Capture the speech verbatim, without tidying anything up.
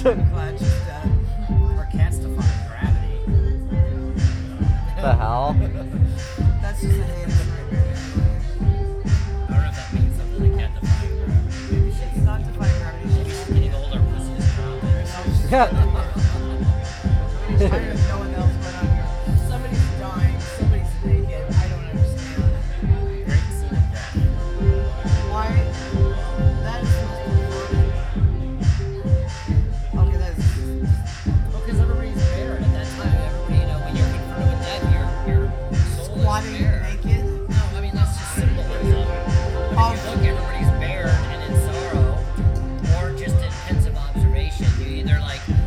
I'm glad she's dead. Or cats defying gravity. The hell? That's just a haters nightmare. I don't know if that means something. A cat defying gravity. Maybe she's not defying gravity. Maybe she's getting older, pussy is dropping or something. Yeah. Somebody's tired of no one else but I'm here. Somebody's dying. Somebody's naked. I don't understand. Great scene of death. Why? That is the most perverted. Okay, that is. Well, because everybody's bare at that time. Everybody, you know, when you're confronted with death, your your soul Squatting is bare. naked. No, I mean that's just symbolism. But Um, if you look, everybody's bare and in sorrow, or just in pensive observation. You either like